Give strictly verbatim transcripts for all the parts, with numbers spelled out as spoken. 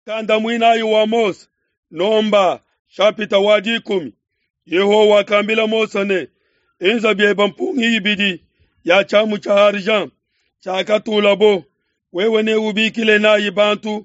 Kanda mwinayi wa Mose nomba shapita waji kumi. Yehowa kambila Mosane inza byeba mpungi ibidi ya chamu cha harjan chakatulabo wewe ne ubikile nayi bantu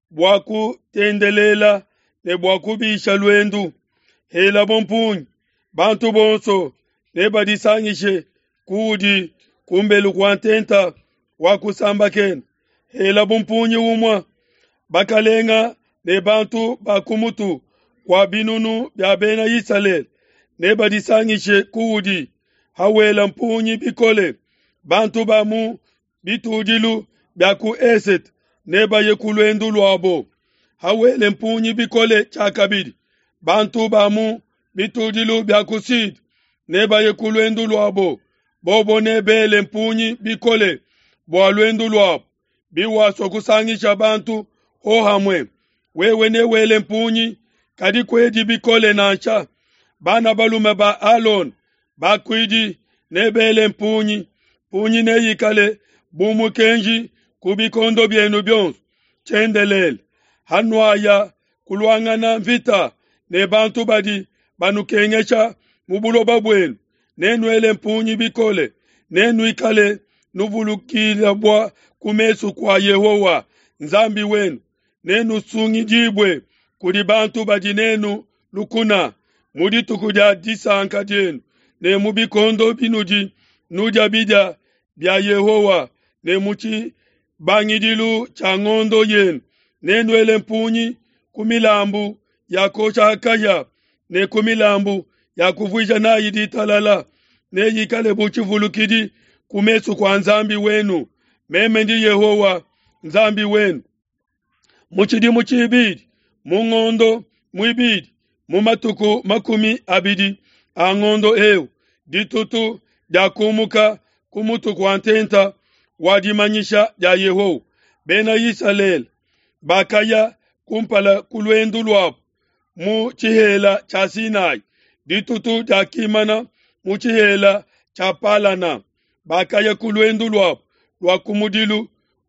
bwaku tendelela ne bwaku bisha lwendu hela bompunyi bantu bonso ne badisangishe kudi kumbelu kwantenta wakusamba ken hela bompunyi umwa bakalenga ne bantu bakumutu kwa binunu bya bena Israel ne badisangishe kudi hawela mpunyi bikole bantu bamu bitudilu byaku eset ne bayekulwendu lwabo hawele mpunyi bikole chakabidi bantu bamu bitudilu byaku sid ne bayekulwendu lwabo bobo ne bele mpunyi bikole bwalwendu lwabo biwaso kusangisha bantu ho hamwe wewe ne wele mpunyi kadi kwedi bikole nacha bana balume ba Alon bakwidi ne bele mpunyi punyi ne yikale bumu kenji kubikondo byenu byonso chendelele hanwaya kulwangana mvita ne bantu badi banukengecha mubuloba bwenu nenwele mpunyi bikole nenu ikale nuvulukila bwa kumesu kwa Yehowa nzambi wenu nenu sungi jibwe kuli bantu badi nenu lukuna mudi tukuja disanka jenu ne mubikondo binuji nuja bida bya Yehowa ne muchi bangidilu changondo yenu nenwele mpunyi kumilambu ya kocha hakaya ne kumilambu ya kuvuja na yidi talala ne yikale buchi vulukidi kumesu kwa nzambi wenu meme ndi Yehowa nzambi wenu muchidi muchibidi mungondo mwibidi mumatuku makumi abidi angondo eu ditutu ya kumuka kumutu kwa ntenta wadimanyisha ya Yehowa bena Israel bakaya kumpala kulwendu lwabo mu chihela cha Sinai ditutu ya kimana mu chihela cha Palana bakaya kulwendu lwabo lwa kumudilu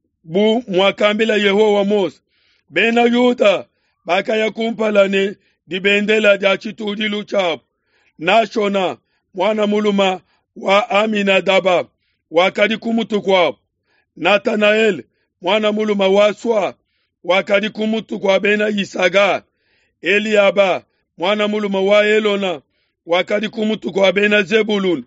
bu mwakambila Yehowa Mose bena Yuda bakaya kumpalane dibendela ya chitudilu chabo Nashona mwana muluma wa Aminadaba wakadi kumutu kwabo Nathanael mwana muluma wa Swa wakadi kumutu kwa bena Isaga Eliaba mwana muluma wa Elona wakadi kumutu kwa bena Zebulun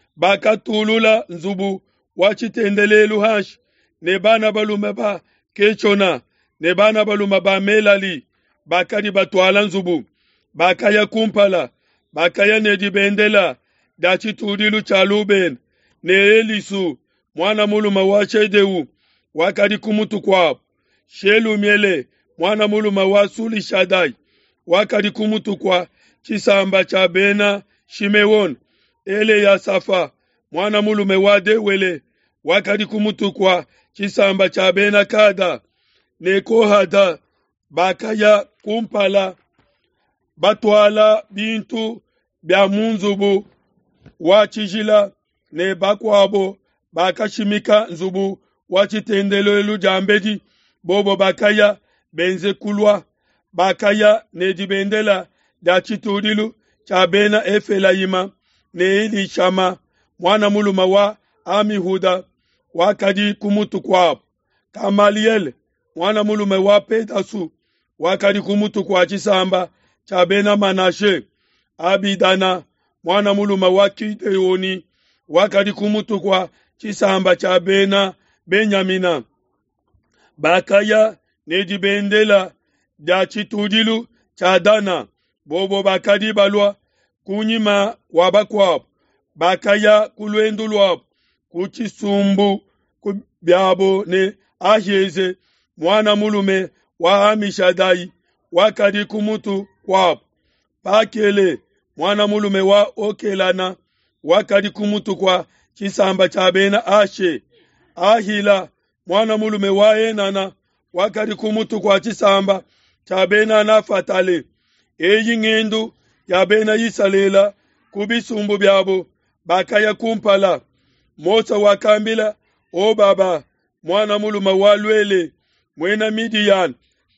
bakatulula nzubu wachitendelelu hash ne bana balume ba Kechona ne bana balume ba Melali bakadi batwala nzubu bakaya kumpala bakaya ne dibendela dachi tudilu chaluben ne Elisu mwana muluma wa Shedewu wakadi kumutu kwabo Shelu miele mwana muluma wa Suli Shadai wakadi kumutu kwa chisamba cha bena Shimewon ele ya Safa mwana mulume wa Dewele wakadi kumutu kwa chisamba cha bena Kada ne Kohada bakaya kumpala batwala bintu bya munzubu wachijila ne bakwabo bakashimika nzubu wachitendelelu jambedi bobo bakaya benze kulwa bakaya ne dibendela dachitudilu chabena Efelaima ne Elishama mwana muluma wa Amihuda wakadi kumutu kwabo Kamaliel mwana mulume wa Pedasu wakadi kumutu kwa chisamba chabena Manashe Abidana mwana muluma wa Kideoni wakadi kumutu kwa chisamba chabena Benyamina bakaya nedibendela dachitudilu chadana bobo bakadi balwa kunyima wabakwabo bakaya kulwendu lwabo kuchisumbu kubyabo ne Aheze mwana mulume wa Amishadai wakadi kumutu kwabo Pakele mwana mulume wa Okelana wakadi kumutu kwa chisamba cha bena Ashe Ahila mwana mulume wa Enana wakadi kumutu kwa chisamba cha bena Nafatale eyi ngendu ya bena Isalela kubisumbu byabo bakaya kumpala Mosa wakambila o baba mwana muluma wa Lwele mwena Midian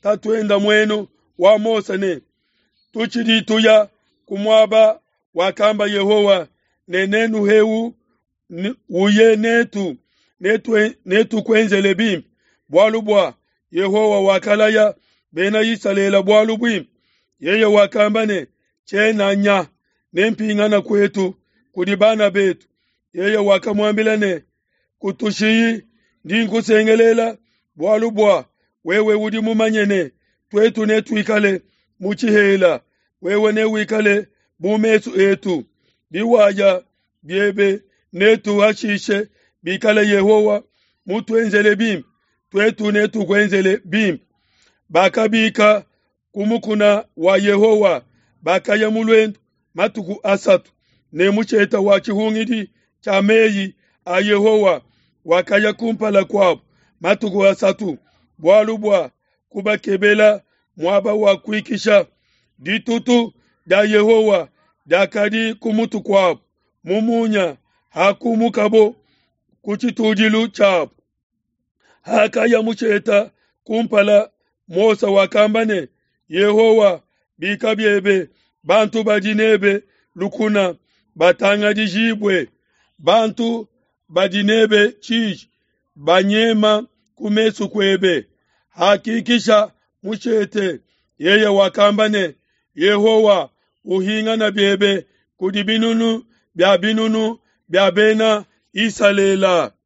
tatwenda mwenu wa mosane tuchidi tuya kumwaba wakamba Yehowa nenenu heu uye netu netu netu kwenzele bim bwalubwa Yehowa wakalaya bena yisalela bwalubwim yeye wakambane chena nya nempingana kwetu kudibana betu yeye wakamwambilane kutushiyi ndinkusengelela bwalubwa wewe udi mumanyene twetu netwikale muchihela wewe ne wikale bumetu etu biwaya biebe netu hashishe bikale Yehowa mutwenzele bim twetu netu kwenzele bim bakabika kumukuna wa Yehowa bakaya mulwendu matuku asatu ne mucheta wa chihungidi cha meyi a Yehowa wakaya kumpala kwabo matuku asatu bwalubwa kubakebela mwaba wa kuikisha ditutu da Yehowa dakadi kumutu kwabo mumunya hakumukabo kuchitujilu chabo hakaya mucheta kumpala Mosa wakambane Yehowa bikabyebe bantu badinebe lukuna batanga dijibwe bantu badinebe chij banyema kumesu kwebe hakikisha muchete yeye wakambane Yehowa uhinga na byebe kudibinunu bya binunu bya bena isalela